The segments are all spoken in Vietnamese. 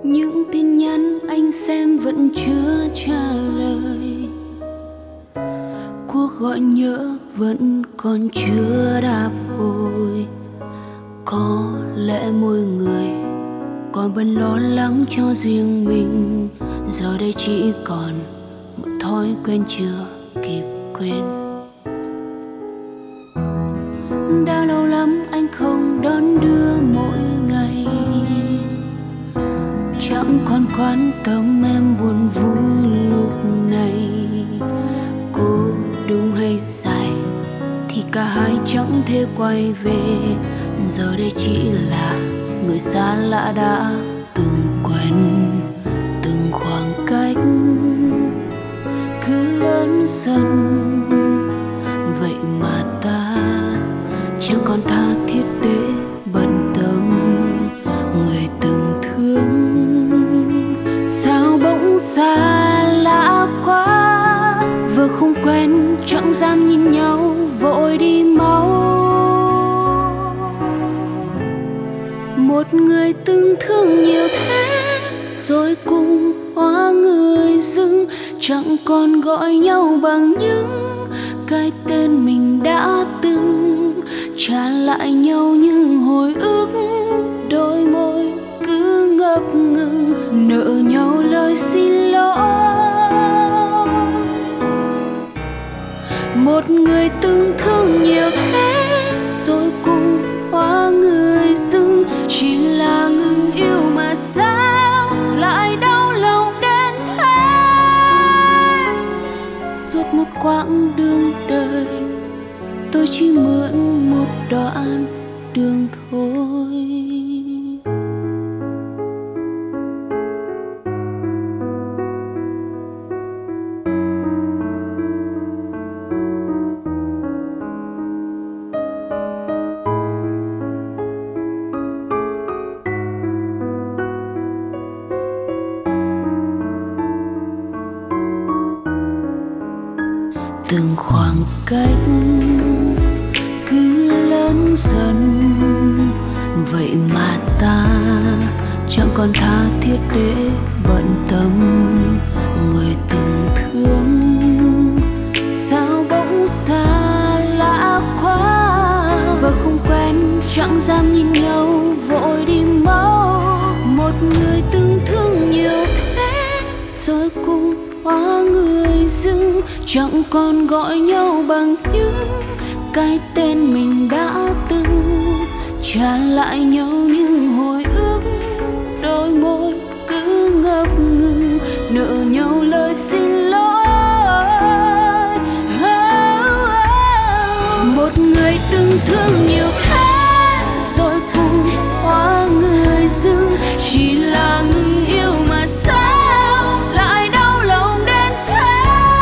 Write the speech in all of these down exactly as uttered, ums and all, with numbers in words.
Những tin nhắn anh xem vẫn chưa trả lời, cuộc gọi nhớ vẫn còn chưa đáp hồi. Có lẽ mỗi người còn vẫn lo lắng cho riêng mình, giờ đây chỉ còn một thói quen chưa kịp quên. Đã lâu lắm anh không đón đưa mỗi ngày, chẳng còn quan tâm em buồn vui lúc này. Cô đúng hay sai thì cả hai chẳng thể quay về, giờ đây chỉ là người xa lạ đã từng quen. Từng khoảng cách cứ lớn dần, vậy mà ta chẳng còn tha thiết để bận tâm người từng thương. Sao bỗng xa lạ quá, vừa không quen chẳng dám nhìn nhau, vội đi mau. Một người từng thương nhiều thế rồi cùng hóa người dưng, chẳng còn gọi nhau bằng những cái tên mình đã từng. Trả lại nhau những hồi ức, đôi môi cứ ngập ngừng nợ nhau lời xin lỗi. Một người từng thương nhiều thế rồi cùng hóa người dưng, chỉ là ngừng yêu mà sao lại đau lòng đến thế. Suốt một quãng đường đời tôi chỉ mượn một đoạn đường thôi. Từng khoảng cách cứ lớn dần, vậy mà ta chẳng còn tha thiết để bận tâm người từng thương. Sao bỗng xa lạ quá, và không quen chẳng dám nhìn nhau, vội đi mau. Một người từng thương nhiều thế rồi cùng hóa người dưng, chẳng còn gọi nhau bằng những cái tên mình đã từng. Trả lại nhau những hồi ức, đôi môi cứ ngập ngừng nợ nhau lời xin lỗi. Một người từng thương nhiều thế rồi cùng hóa người dưng, chỉ là ngừng yêu mà sao lại đau lòng đến thế.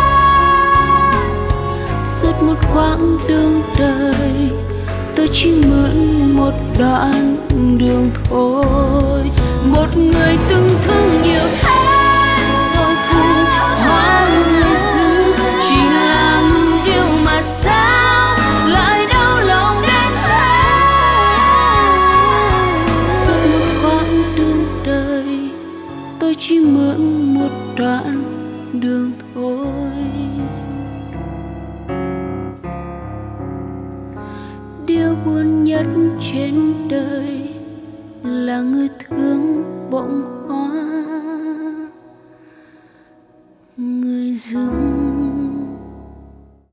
Suốt một quãng đường đời tôi chỉ mượn một đoạn đường thôi. Một người từng thương nhiều thế rồi cùng hóa người dưng, chỉ là ngừng yêu mà sao lại đau lòng đến thế. Suốt một quãng đường đời tôi chỉ mượn một đoạn đường thôi. Điều buồn nhất trên đời là người thương bỗng hóa người dưng.